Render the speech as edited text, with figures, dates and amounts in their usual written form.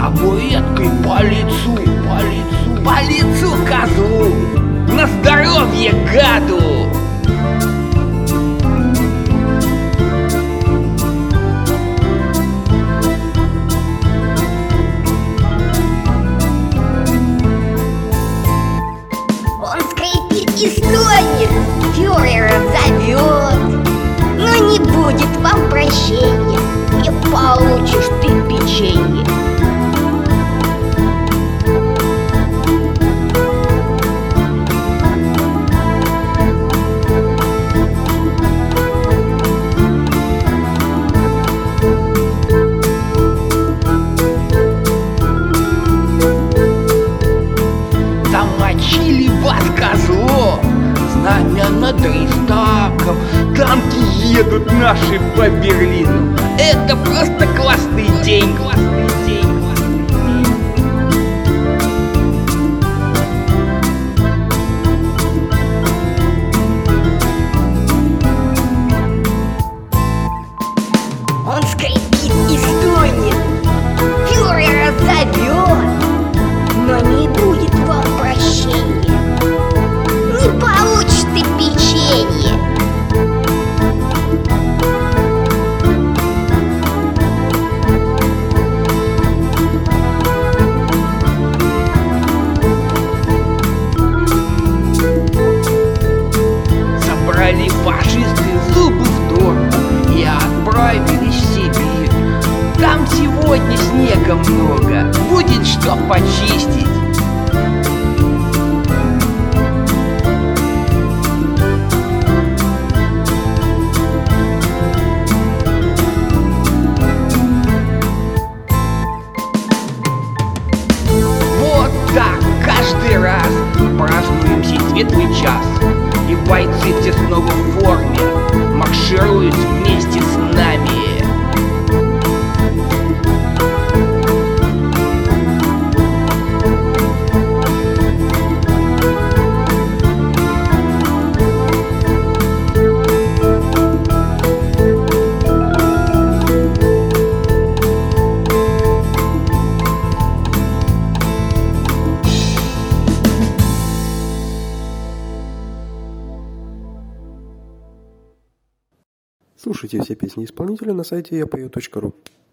табуреткой по лицу козлу, на здоровье гаду. Он скрипит и стонет, фюрера зовет. Но не будет вам прощения, не получишь ты печенье. Замочили вас, козлов, знамя над Рейхстагом, танки едут наши по Берлину. Это просто классный день. Он скрипит и стонет, фюрера зовет. Но не будет вам прощения, не получишь ты печенье. Собрали фашисты зубы в торбу и отправились в Сибирь. Там сегодня снега много, будет что почистить. Вот так каждый раз празднуем сей светлый час. И бойцы все снова в форме маршируют вместе с нами. Слушайте все песни исполнителя на сайте yapою.ru.